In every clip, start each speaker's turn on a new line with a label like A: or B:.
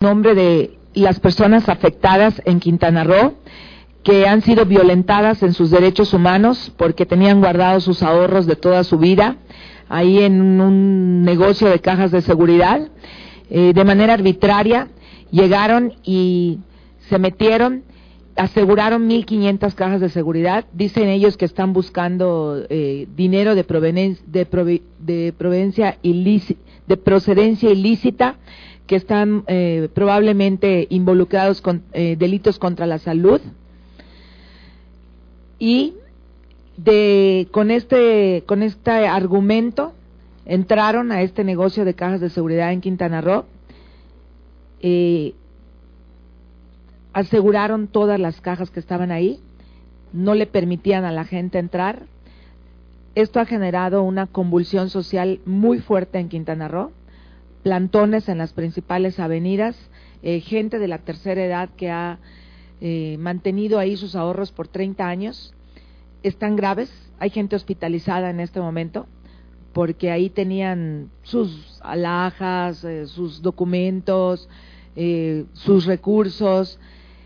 A: nombre de las personas afectadas en Quintana Roo que han sido violentadas en sus derechos humanos porque tenían guardados sus ahorros de toda su vida ahí en un negocio de cajas de seguridad. De manera arbitraria llegaron y se metieron, aseguraron 1,500 cajas de seguridad. Dicen ellos que están buscando dinero de procedencia ilícita, que están probablemente involucrados con delitos contra la salud. Y con este argumento entraron a este negocio de cajas de seguridad en Quintana Roo, aseguraron todas las cajas que estaban ahí, no le permitían a la gente entrar. Esto ha generado una convulsión social muy fuerte en Quintana Roo, plantones en las principales avenidas, gente de la tercera edad que ha mantenido ahí sus ahorros por 30 años, están graves, hay gente hospitalizada en este momento, porque ahí tenían sus alhajas, sus documentos, sus recursos,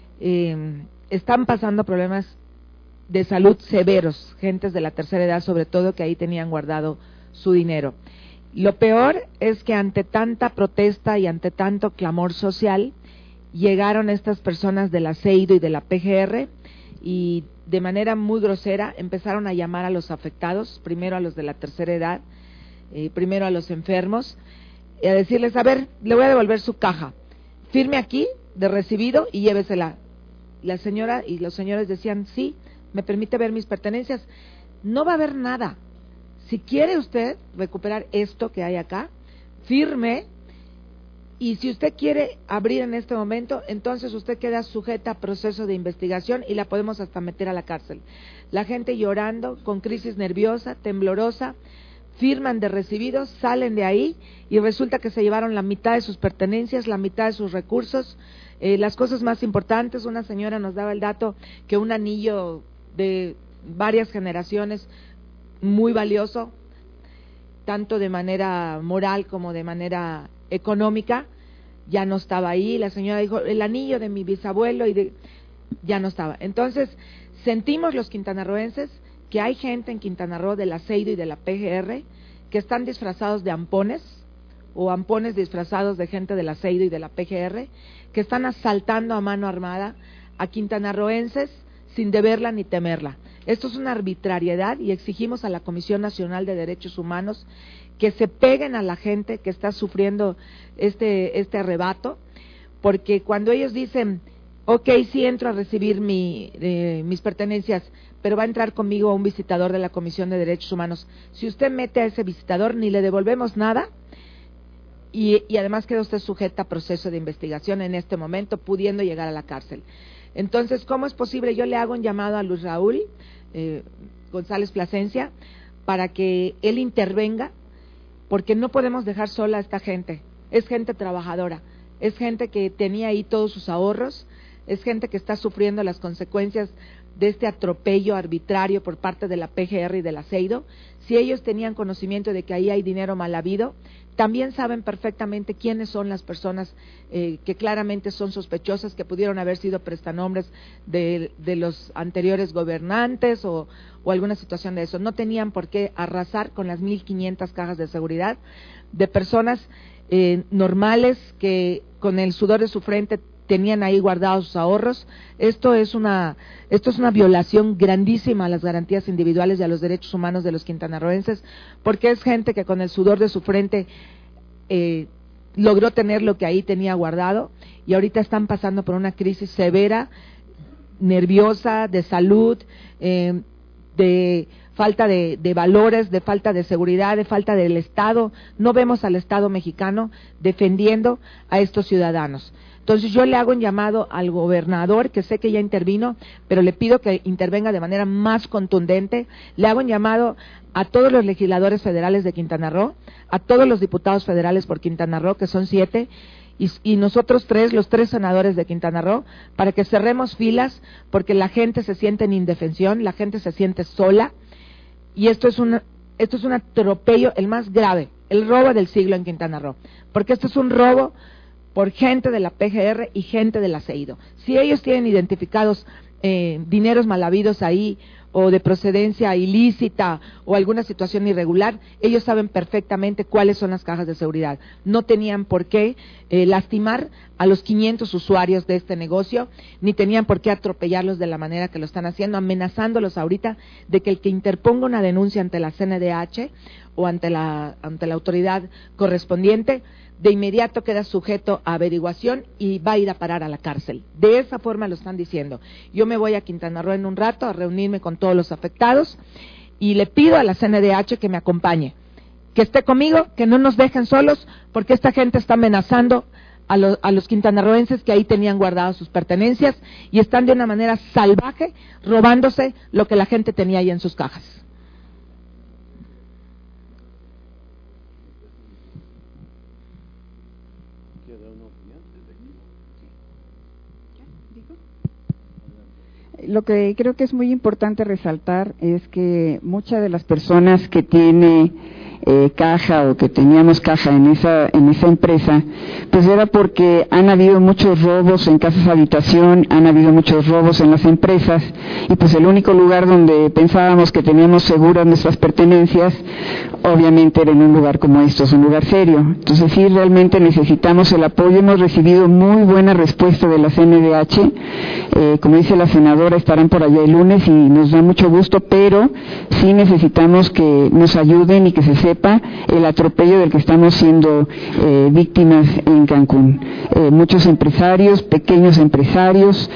A: están pasando problemas de salud severos, gentes de la tercera edad sobre todo, que ahí tenían guardado su dinero. Lo peor es que ante tanta protesta y ante tanto clamor social, llegaron estas personas de la CEIDO y de la PGR y de manera muy grosera empezaron a llamar a los afectados, primero a los de la tercera edad, primero a los enfermos, y a decirles: a ver, le voy a devolver su caja, firme aquí de recibido y llévesela. La señora y los señores decían: sí, me permite ver mis pertenencias. No va a haber nada. Si quiere usted recuperar esto que hay acá, firme, y si usted quiere abrir en este momento, entonces usted queda sujeta a proceso de investigación y la podemos hasta meter a la cárcel. La gente llorando, con crisis nerviosa, temblorosa, firman de recibidos, salen de ahí y resulta que se llevaron la mitad de sus pertenencias, la mitad de sus recursos, las cosas más importantes. Una señora nos daba el dato que un anillo de varias generaciones, muy valioso, tanto de manera moral como de manera económica, ya no estaba ahí. La señora dijo: el anillo de mi bisabuelo, ya no estaba. Entonces, sentimos los quintanarroenses que hay gente en Quintana Roo de la CEIDO y de la PGR que están disfrazados de ampones, o ampones disfrazados de gente de la CEIDO y de la PGR, que están asaltando a mano armada a quintanarroenses sin deberla ni temerla. Esto es una arbitrariedad y exigimos a la Comisión Nacional de Derechos Humanos que se peguen a la gente que está sufriendo este arrebato, porque cuando ellos dicen: ok, sí entro a recibir mis pertenencias, pero va a entrar conmigo un visitador de la Comisión de Derechos Humanos, si usted mete a ese visitador ni le devolvemos nada, y además queda usted sujeta a proceso de investigación en este momento, pudiendo llegar a la cárcel. Entonces, ¿cómo es posible? Yo le hago un llamado a Luis Raúl González Plasencia para que él intervenga, porque no podemos dejar sola a esta gente. Es gente trabajadora, es gente que tenía ahí todos sus ahorros, es gente que está sufriendo las consecuencias de este atropello arbitrario por parte de la PGR y de la CEIDO. Si ellos tenían conocimiento de que ahí hay dinero mal habido, también saben perfectamente quiénes son las personas que claramente son sospechosas, que pudieron haber sido prestanombres de los anteriores gobernantes o alguna situación de eso. No tenían por qué arrasar con las 1,500 cajas de seguridad de personas normales que con el sudor de su frente tenían ahí guardados sus ahorros. Esto es una violación grandísima a las garantías individuales y a los derechos humanos de los quintanarroenses, porque es gente que con el sudor de su frente logró tener lo que ahí tenía guardado, y ahorita están pasando por una crisis severa, nerviosa, de salud, de falta de valores, de falta de seguridad, de falta del Estado. No vemos al Estado mexicano defendiendo a estos ciudadanos. Entonces yo le hago un llamado al gobernador, que sé que ya intervino, pero le pido que intervenga de manera más contundente. Le hago un llamado a todos los legisladores federales de Quintana Roo, a todos los diputados federales por Quintana Roo, que son 7, y nosotros los 3 senadores de Quintana Roo, para que cerremos filas, porque la gente se siente en indefensión, la gente se siente sola, y esto es un atropello, el más grave, el robo del siglo en Quintana Roo, porque esto es un robo por gente de la PGR y gente de la CEIDO. Si ellos tienen identificados dineros mal habidos ahí, o de procedencia ilícita o alguna situación irregular, ellos saben perfectamente cuáles son las cajas de seguridad. No tenían por qué lastimar a los 500 usuarios de este negocio, ni tenían por qué atropellarlos de la manera que lo están haciendo, amenazándolos ahorita de que el que interponga una denuncia ante la CNDH o ante la autoridad correspondiente, de inmediato queda sujeto a averiguación y va a ir a parar a la cárcel. De esa forma lo están diciendo. Yo me voy a Quintana Roo en un rato a reunirme con todos los afectados y le pido a la CNDH que me acompañe, que esté conmigo, que no nos dejen solos, porque esta gente está amenazando a los quintanarroenses que ahí tenían guardadas sus pertenencias y están de una manera salvaje robándose lo que la gente tenía ahí en sus cajas.
B: Lo que creo que es muy importante resaltar es que muchas de las personas que tiene caja o que teníamos caja en esa empresa, pues era porque han habido muchos robos en casas habitación, han habido muchos robos en las empresas y pues el único lugar donde pensábamos que teníamos seguras nuestras pertenencias, obviamente era en un lugar como estos, un lugar serio. Entonces sí, realmente necesitamos el apoyo. Hemos recibido muy buena respuesta de la CNDH, como dice la senadora, estarán por allá el lunes y nos da mucho gusto, pero sí necesitamos que nos ayuden y que se sepa el atropello del que estamos siendo víctimas en Cancún. Muchos empresarios, pequeños empresarios,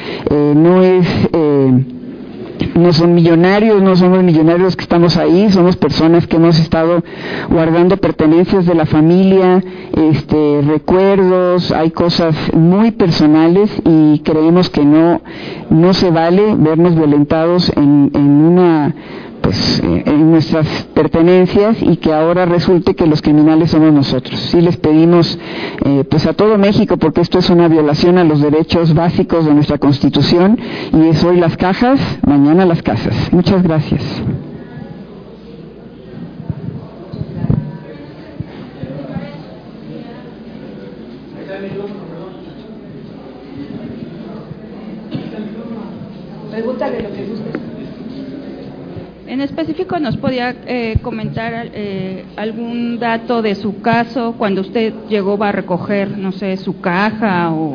B: no son millonarios, no somos millonarios que estamos ahí, somos personas que hemos estado guardando pertenencias de la familia, recuerdos, hay cosas muy personales y creemos que no se vale vernos violentados en nuestras pertenencias y que ahora resulte que los criminales somos nosotros. Sí les pedimos a todo México, porque esto es una violación a los derechos básicos de nuestra Constitución y es hoy las cajas, mañana las casas. Muchas gracias.
A: Pregúntale lo que gustes.
C: En específico, ¿nos podía comentar algún dato de su caso cuando usted llegó a recoger, no sé, su caja o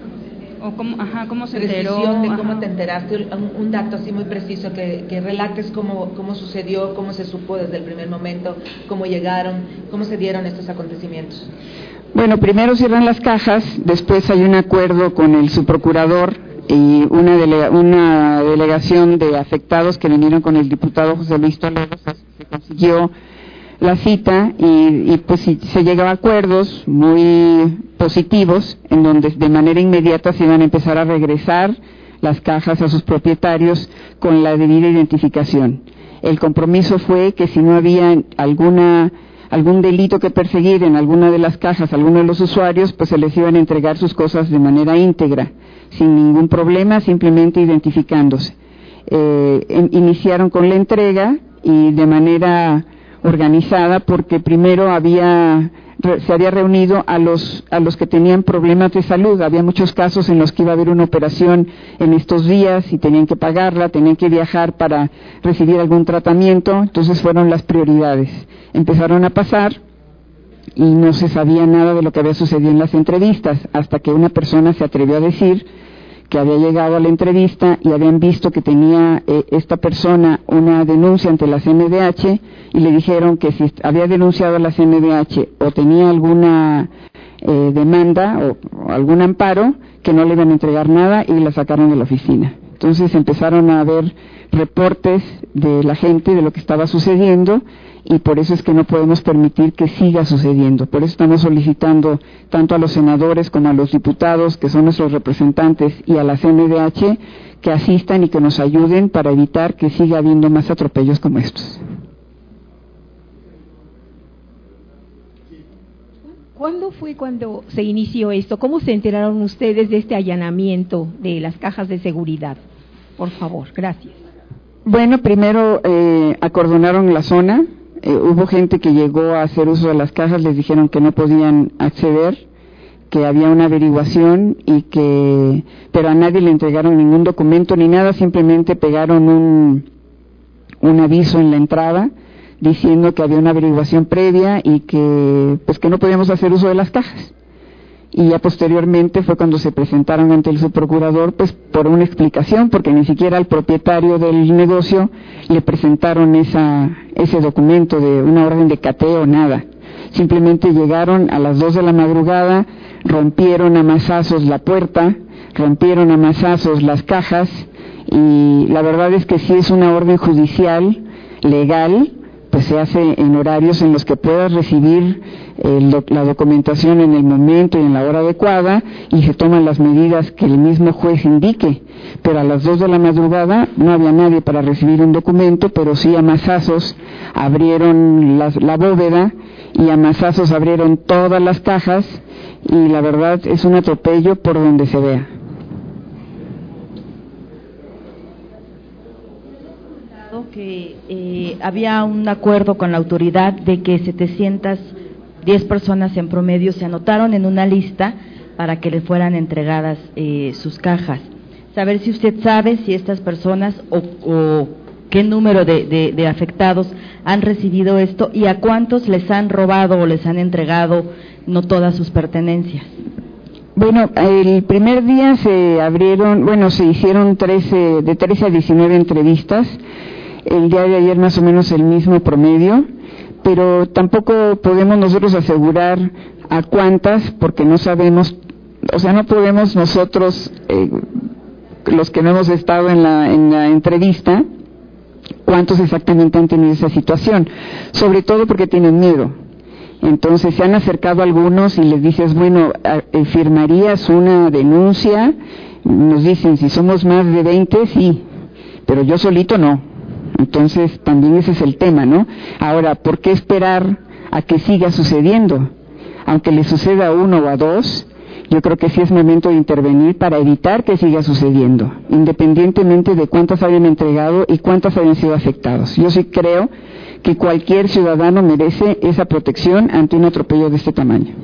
C: cómo se enteró?
A: Precisión de cómo te enteraste, un dato así muy preciso, que relates cómo sucedió, cómo se supo desde el primer momento, cómo llegaron, cómo se dieron estos acontecimientos.
B: Bueno, primero cierran las cajas, después hay un acuerdo con el subprocurador y una delegación de afectados que vinieron con el diputado José Luis Toledo. Se consiguió la cita y pues se llegaba a acuerdos muy positivos en donde de manera inmediata se iban a empezar a regresar las cajas a sus propietarios con la debida identificación. El compromiso fue que si no había algún delito que perseguir en alguna de las cajas, alguno de los usuarios, pues se les iban a entregar sus cosas de manera íntegra, sin ningún problema, simplemente identificándose. Iniciaron con la entrega y de manera organizada, porque primero se había reunido a los que tenían problemas de salud. Había muchos casos en los que iba a haber una operación en estos días y tenían que pagarla, tenían que viajar para recibir algún tratamiento, entonces fueron las prioridades. Empezaron a pasar y no se sabía nada de lo que había sucedido en las entrevistas, hasta que una persona se atrevió a decir que había llegado a la entrevista y habían visto que tenía esta persona una denuncia ante la CNDH y le dijeron que si había denunciado a la CNDH o tenía alguna demanda o algún amparo, que no le iban a entregar nada y la sacaron de la oficina. Entonces empezaron a haber reportes de la gente de lo que estaba sucediendo y por eso es que no podemos permitir que siga sucediendo. Por eso estamos solicitando tanto a los senadores como a los diputados, que son nuestros representantes, y a la CNDH, que asistan y que nos ayuden para evitar que siga habiendo más atropellos como estos.
D: ¿Cuándo fue cuando se inició esto? ¿Cómo se enteraron ustedes de este allanamiento de las cajas de seguridad? Por favor, gracias.
B: Bueno, primero acordonaron la zona. Hubo gente que llegó a hacer uso de las cajas, les dijeron que no podían acceder, que había una averiguación pero a nadie le entregaron ningún documento ni nada, simplemente pegaron un aviso en la entrada diciendo que había una averiguación previa y que no podíamos hacer uso de las cajas. Y ya posteriormente fue cuando se presentaron ante el subprocurador por una explicación, porque ni siquiera al propietario del negocio le presentaron ese documento de una orden de cateo, nada. Simplemente llegaron a las 2 de la madrugada, rompieron a mazazos la puerta, rompieron a mazazos las cajas, y la verdad es que sí es una orden judicial, legal, pues se hace en horarios en los que puedas recibir la documentación en el momento y en la hora adecuada, y se toman las medidas que el mismo juez indique. Pero a las 2 de la madrugada no había nadie para recibir un documento, pero sí a mazazos abrieron la bóveda y a mazazos abrieron todas las cajas, y la verdad es un atropello por donde se vea.
E: Que había un acuerdo con la autoridad de que 710 personas en promedio se anotaron en una lista para que le fueran entregadas sus cajas. Saber si usted sabe si estas personas o qué número de afectados han recibido esto y a cuántos les han robado o les han entregado no todas sus pertenencias.
B: Bueno, el primer día se hicieron de 13 a 19 entrevistas. El día de ayer más o menos el mismo promedio, pero tampoco podemos nosotros asegurar a cuántas, porque no sabemos, no podemos nosotros, los que no hemos estado en la entrevista, cuántos exactamente han tenido esa situación, sobre todo porque tienen miedo. Entonces se han acercado algunos y les dices, ¿firmarías una denuncia? Nos dicen, si somos más de 20, sí, pero yo solito no. Entonces también ese es el tema, ¿no? Ahora, ¿por qué esperar a que siga sucediendo? Aunque le suceda a 1 o a 2, yo creo que sí es momento de intervenir para evitar que siga sucediendo, independientemente de cuántas hayan entregado y cuántas hayan sido afectados. Yo sí creo que cualquier ciudadano merece esa protección ante un atropello de este tamaño.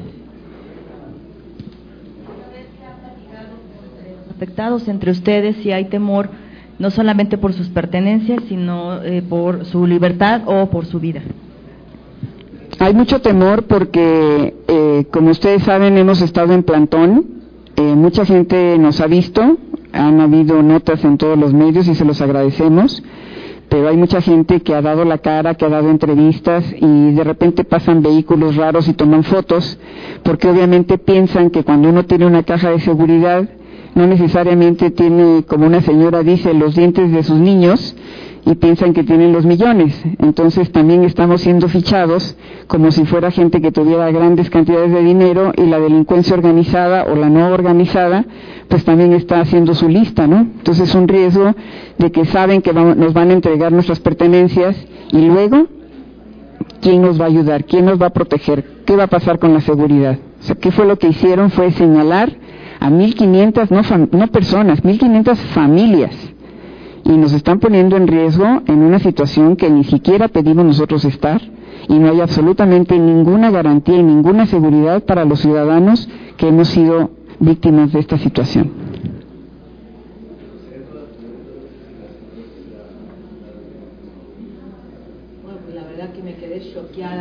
E: Afectados entre ustedes, si hay temor, no solamente por sus pertenencias, sino por su libertad o por su vida.
B: Hay mucho temor porque, como ustedes saben, hemos estado en plantón, mucha gente nos ha visto, han habido notas en todos los medios y se los agradecemos, pero hay mucha gente que ha dado la cara, que ha dado entrevistas y de repente pasan vehículos raros y toman fotos, porque obviamente piensan que cuando uno tiene una caja de seguridad, no necesariamente tiene, como una señora dice, los dientes de sus niños y piensan que tienen los millones. Entonces también estamos siendo fichados como si fuera gente que tuviera grandes cantidades de dinero, y la delincuencia organizada o la no organizada pues también está haciendo su lista, ¿no? Entonces es un riesgo de que saben que nos van a entregar nuestras pertenencias y luego ¿quién nos va a ayudar? ¿Quién nos va a proteger? ¿Qué va a pasar con la seguridad? O sea, ¿qué fue lo que hicieron? Fue señalar a 1.500, no personas, 1.500 familias, y nos están poniendo en riesgo en una situación que ni siquiera pedimos nosotros estar, y no hay absolutamente ninguna garantía y ninguna seguridad para los ciudadanos que hemos sido víctimas de esta situación.
A: Bueno, pues la verdad que me quedé choqueada.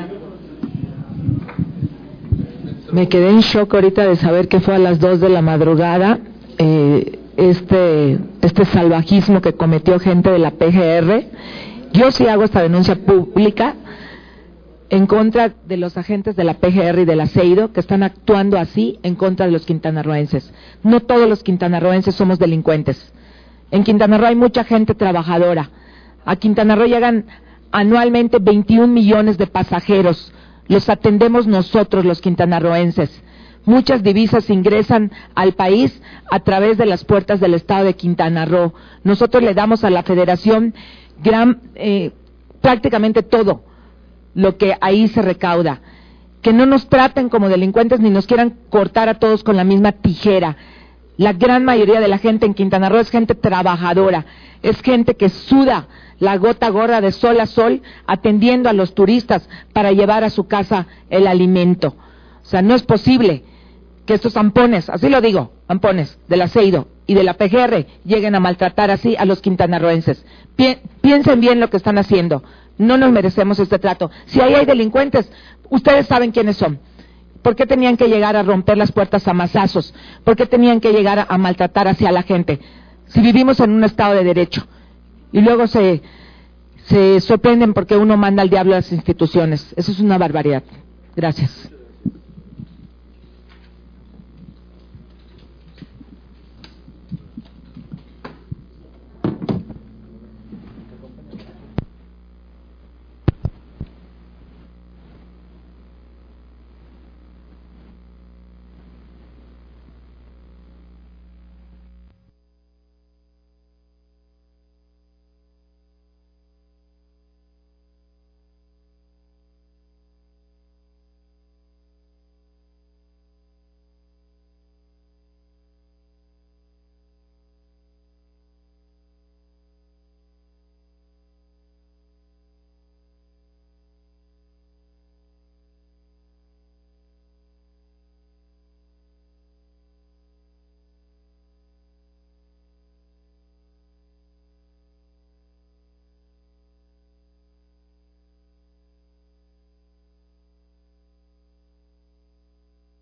A: Me quedé en shock ahorita de saber que fue a las 2 de la madrugada este salvajismo que cometió gente de la PGR. Yo sí hago esta denuncia pública en contra de los agentes de la PGR y de la CEIDO que están actuando así en contra de los quintanarroenses. No todos los quintanarroenses somos delincuentes. En Quintana Roo hay mucha gente trabajadora. A Quintana Roo llegan anualmente 21 millones de pasajeros. Los atendemos nosotros, los quintanarroenses. Muchas divisas ingresan al país a través de las puertas del estado de Quintana Roo. Nosotros le damos a la federación prácticamente todo lo que ahí se recauda. Que no nos traten como delincuentes ni nos quieran cortar a todos con la misma tijera. La gran mayoría de la gente en Quintana Roo es gente trabajadora, es gente que suda la gota gorda de sol a sol atendiendo a los turistas para llevar a su casa el alimento. O sea, no es posible que estos ampones, así lo digo, ampones del Aceido y de la PGR lleguen a maltratar así a los quintanarroenses. Piensen bien lo que están haciendo. No nos merecemos este trato. Si ahí hay delincuentes, ustedes saben quiénes son. ¿Por qué tenían que llegar a romper las puertas a mazazos? ¿Por qué tenían que llegar a maltratar hacia la gente? Si vivimos en un estado de derecho. Y luego se sorprenden porque uno manda al diablo a las instituciones. Eso es una barbaridad. Gracias.